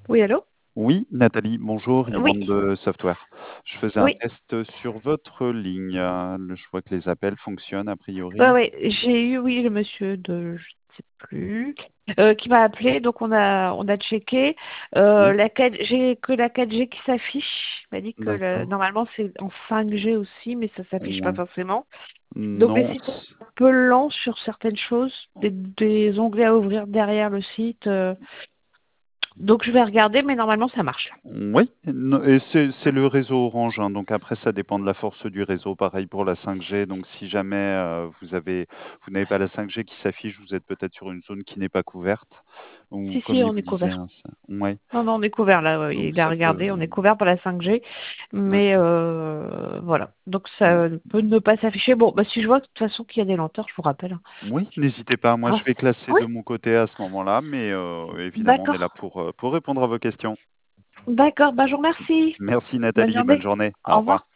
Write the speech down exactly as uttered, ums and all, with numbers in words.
Oui, allô? Oui, Nathalie, bonjour, Oui, Yvan de Software. Je faisais un oui, test sur votre ligne. heu, je vois que les appels fonctionnent a ouais, priori. ouais, j'ai eu, oui, le monsieur de, je ne sais plus, euh, qui m'a appelé, donc on a, on a checké. Euh, Oui, la quatre j'ai que la quatre G qui s'affiche. Il m'a dit que le- d'accord. normalement c'est en cinq G aussi, mais ça s'affiche pas Ouais. forcément. Donc les Non, sites sont c un peu lents sur certaines choses, des, des onglets à ouvrir derrière le site. euh. Donc je vais regarder, mais normalement ça marche. oui, no et c'est c'est le réseau Orange, hein, donc après ça dépend de la force du réseau. Pareil pour la cinq G, donc si jamais, heu, vous avez vous n'avez pas la cinq G qui s'affiche, vous êtes peut-être sur une zone qui n'est pas couverte ou Si, comme si, il on vous est disait, couvert. hein, ça ouais, Non, non, on est couvert là, ouais, donc il a ça peut regardé, on est couvert pour la cinq G, mais d'accord. euh, voilà. Donc ça peut ne pas s'afficher. Bon, bah si je vois de toute façon qu'il y a des lenteurs, je vous rappelle. Oui, n'hésitez pas. Moi, Hein. je vais classer Oui, de mon côté à ce moment-là, mais heu, évidemment, on est là d'accord. pour, heu, pour répondre à vos questions. D'accord, bah je vous remercie. Merci Bonne Nathalie, bonne journée. journée. Au Au revoir. revoir.